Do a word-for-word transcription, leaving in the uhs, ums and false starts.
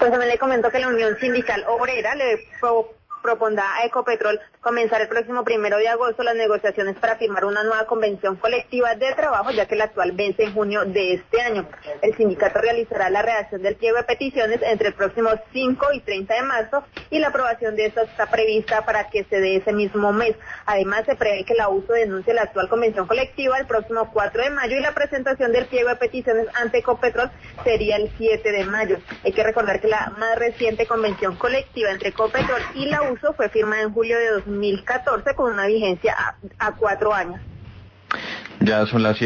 Pues también le comento que la Unión Sindical Obrera le pro propondrá a Ecopetrol comenzar el próximo primero de agosto las negociaciones para firmar una nueva convención colectiva de trabajo, ya que la actual vence en junio de este año. El sindicato realizará la redacción del pliego de peticiones entre el próximo cinco y treinta de marzo y la aprobación de esta está prevista para que se dé ese mismo mes. Además, se prevé que la U S O denuncie la actual convención colectiva el próximo cuatro de mayo y la presentación del pliego de peticiones ante Ecopetrol sería el siete de mayo. Hay que recordar que la más reciente convención colectiva entre Ecopetrol y la U S O fue firmada en julio de dos mil catorce con una vigencia a, a cuatro años. Ya son las